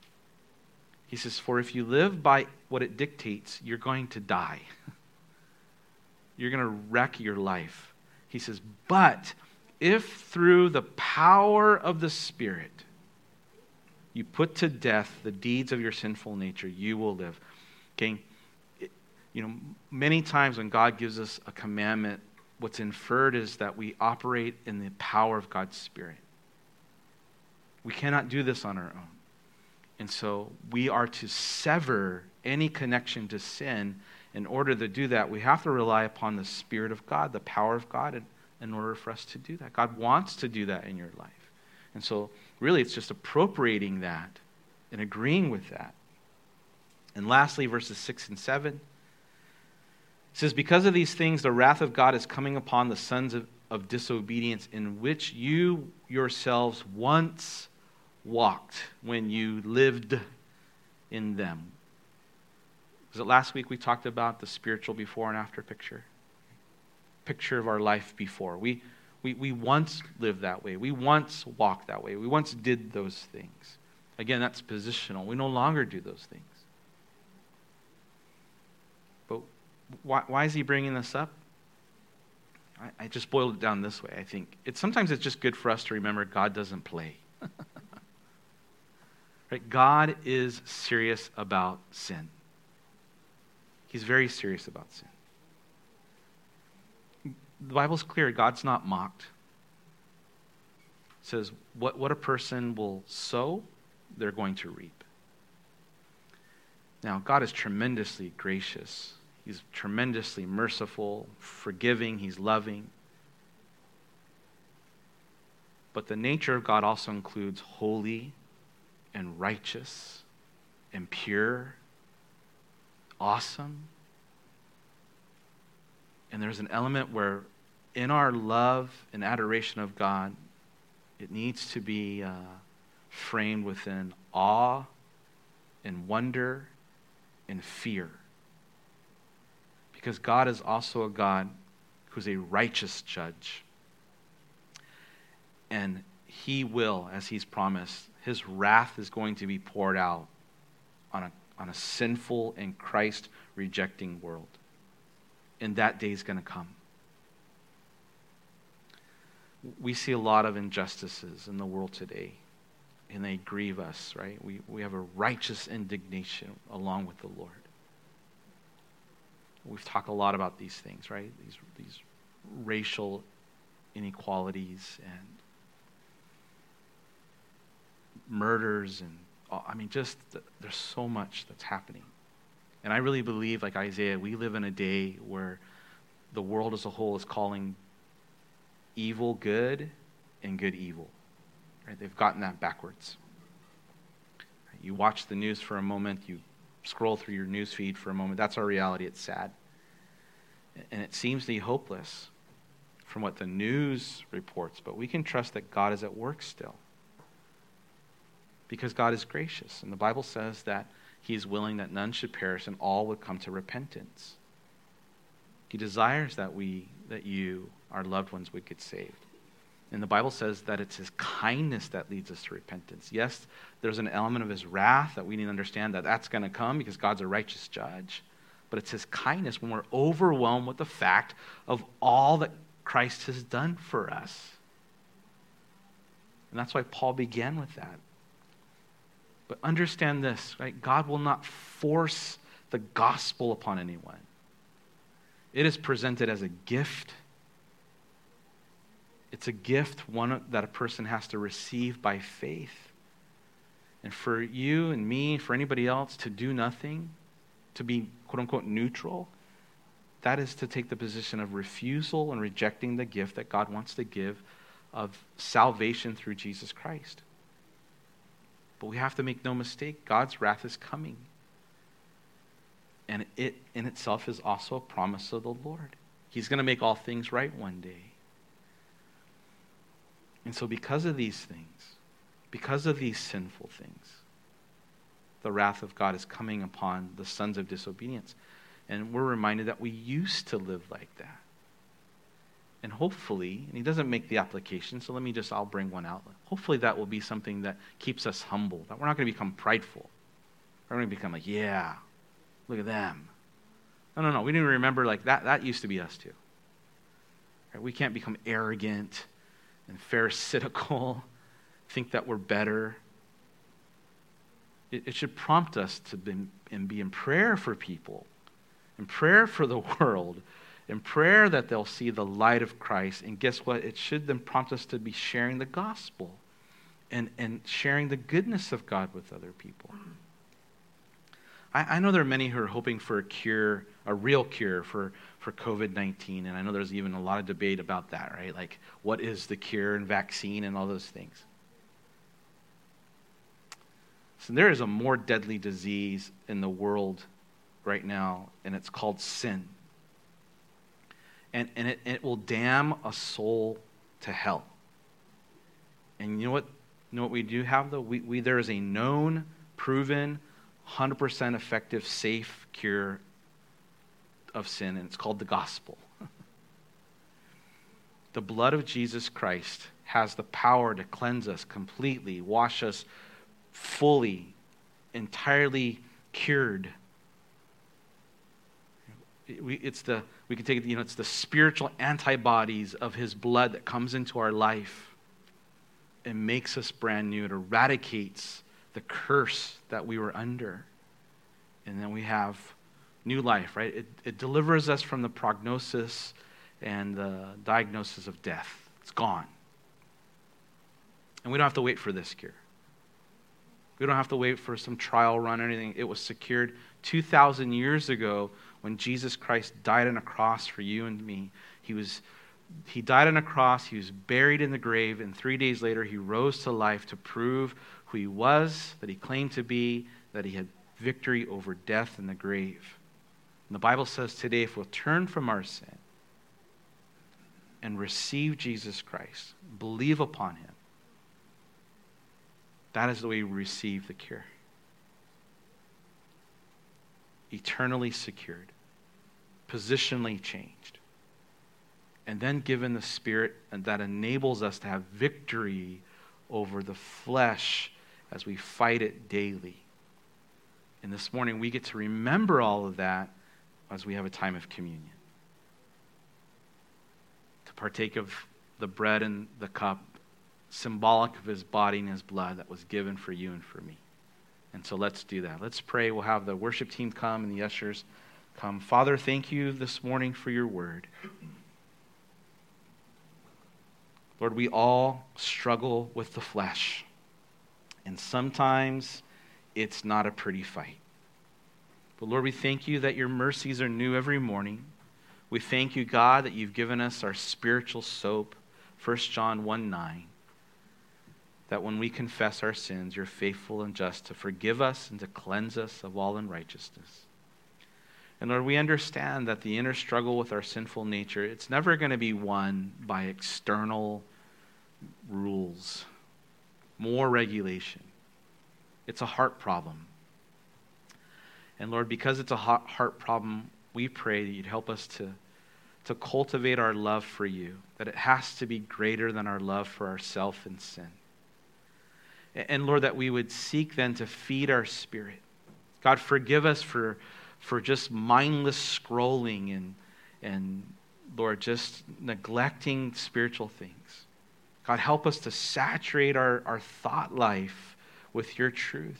He says, "For if you live by what it dictates, you're going to die." You're going to wreck your life. He says, "But if through the power of the Spirit you put to death the deeds of your sinful nature, you will live." Okay? You know, many times when God gives us a commandment, what's inferred is that we operate in the power of God's Spirit. We cannot do this on our own. And so we are to sever any connection to sin. In order to do that, we have to rely upon the Spirit of God, the power of God, in, in order for us to do that. God wants to do that in your life. And so really it's just appropriating that and agreeing with that. And lastly, verses six and seven. It says, because of these things, the wrath of God is coming upon the sons of, of disobedience, in which you yourselves once walked when you lived in them. Was it last week we talked about the spiritual before and after picture? Picture of our life before. We, we, we once lived that way. We once walked that way. We once did those things. Again, that's positional. We no longer do those things. But why, why is he bringing this up? I, I just boiled it down this way, I think. It's, sometimes it's just good for us to remember God doesn't play. Right? God is serious about sin. He's very serious about sin. The Bible's clear. God's not mocked. It says, what, what a person will sow, they're going to reap. Now, God is tremendously gracious. He's tremendously merciful, forgiving. He's loving. But the nature of God also includes holy and righteous and pure, awesome. And there's an element where in our love and adoration of God, it needs to be uh, framed within awe and wonder and fear. Because God is also a God who's a righteous judge. And he will, as he's promised, his wrath is going to be poured out on a, on a sinful and Christ-rejecting world. And that day is going to come. We see a lot of injustices in the world today, and they grieve us, right? We, we have a righteous indignation along with the Lord. We've talked a lot about these things, right? These, these racial inequalities and murders, and I mean, just there's so much that's happening. And I really believe, like Isaiah, we live in a day where the world as a whole is calling evil good and good evil. Right? They've gotten that backwards. You watch the news for a moment, you scroll through your news feed for a moment. That's our reality. It's sad. And it seems to be hopeless from what the news reports, but we can trust that God is at work still. Because God is gracious. And the Bible says that he is willing that none should perish and all would come to repentance. He desires that we, that you, our loved ones, would get saved. And the Bible says that it's his kindness that leads us to repentance. Yes, there's an element of his wrath that we need to understand that that's going to come because God's a righteous judge. But it's his kindness when we're overwhelmed with the fact of all that Christ has done for us. And that's why Paul began with that. But understand this, right? God will not force the gospel upon anyone. It is presented as a gift. It's a gift, one that a person has to receive by faith. And for you and me, for anybody else to do nothing, to be quote-unquote neutral, that is to take the position of refusal and rejecting the gift that God wants to give of salvation through Jesus Christ. But we have to make no mistake, God's wrath is coming. And it in itself is also a promise of the Lord. He's going to make all things right one day. And so because of these things, because of these sinful things, the wrath of God is coming upon the sons of disobedience. And we're reminded that we used to live like that. And hopefully, and he doesn't make the application, so let me just, I'll bring one out. Hopefully that will be something that keeps us humble, that we're not going to become prideful. We're going to become like, yeah, look at them. No, no, no, we need to remember like that, that used to be us too. Right? We can't become arrogant and pharisaical, think that we're better. It, it should prompt us to be, and be in prayer for people, in prayer for the world, in prayer that they'll see the light of Christ. And guess what? It should then prompt us to be sharing the gospel and, and sharing the goodness of God with other people. I, I know there are many who are hoping for a cure, a real cure for, for covid nineteen, and I know there's even a lot of debate about that, right? Like, what is the cure and vaccine and all those things? So there is a more deadly disease in the world right now, and it's called sin. And, and it, it will damn a soul to hell. And you know what, you know what we do have, though? We, we, there is a known, proven, one hundred percent effective, safe cure of sin, and it's called the gospel. The blood of Jesus Christ has the power to cleanse us completely, wash us fully, entirely cured. We, it's the we can take it, you know, it's the spiritual antibodies of his blood that comes into our life and makes us brand new. It eradicates the curse that we were under. And then we have new life, right? It, it delivers us from the prognosis and the diagnosis of death. It's gone. And we don't have to wait for this cure. We don't have to wait for some trial run or anything. It was secured two thousand years ago when Jesus Christ died on a cross for you and me. He was, he died on a cross, he was buried in the grave, and three days later he rose to life to prove who he was, that he claimed to be, that he had victory over death and the grave. And the Bible says today, if we'll turn from our sin and receive Jesus Christ, believe upon him, that is the way we receive the cure. Eternally secured, positionally changed, and then given the Spirit that enables us to have victory over the flesh as we fight it daily. And this morning we get to remember all of that as we have a time of communion. To partake of the bread and the cup, symbolic of his body and his blood that was given for you and for me. And so let's do that. Let's pray. We'll have the worship team come and the ushers come. Father, thank you this morning for your word. Lord, we all struggle with the flesh. And sometimes it's not a pretty fight. But Lord, we thank you that your mercies are new every morning. We thank you, God, that you've given us our spiritual soap, First John one nine. That when we confess our sins, you're faithful and just to forgive us and to cleanse us of all unrighteousness. And Lord, we understand that the inner struggle with our sinful nature, it's never going to be won by external rules, more regulation. It's a heart problem. And Lord, because it's a heart problem, we pray that you'd help us to, to cultivate our love for you, that it has to be greater than our love for ourselves and sin. And Lord, that we would seek then to feed our spirit. God, forgive us for, for just mindless scrolling and, and, Lord, just neglecting spiritual things. God, help us to saturate our, our thought life with your truth.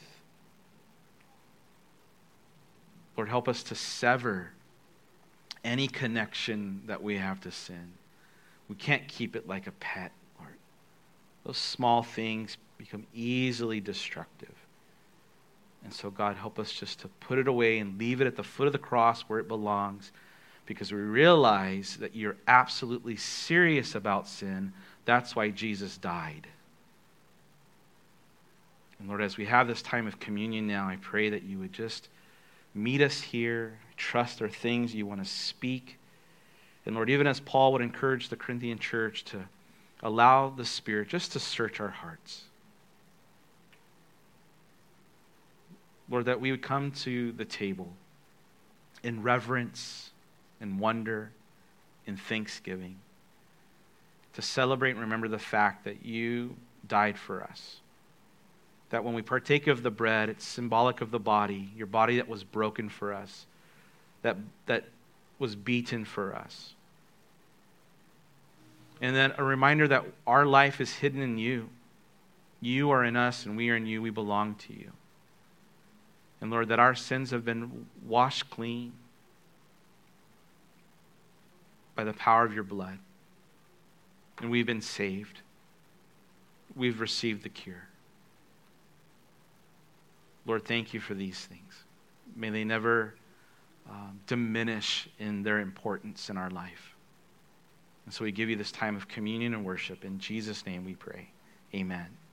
Lord, help us to sever any connection that we have to sin. We can't keep it like a pet, Lord. Those small things become easily destructive. And so, God, help us just to put it away and leave it at the foot of the cross where it belongs, because we realize that you're absolutely serious about sin. That's why Jesus died. And Lord, as we have this time of communion now, I pray that you would just meet us here. Trust our things you want to speak. And Lord, even as Paul would encourage the Corinthian church to allow the Spirit just to search our hearts. Lord, that we would come to the table in reverence and wonder and thanksgiving to celebrate and remember the fact that you died for us. That when we partake of the bread, it's symbolic of the body, your body that was broken for us, that, that was beaten for us. And then a reminder that our life is hidden in you. You are in us and we are in you. We belong to you. And Lord, that our sins have been washed clean. by the power of your blood. And we've been saved. We've received the cure. Lord, thank you for these things. May they never um, diminish in their importance in our life. And so we give you this time of communion and worship. In Jesus' name we pray. Amen.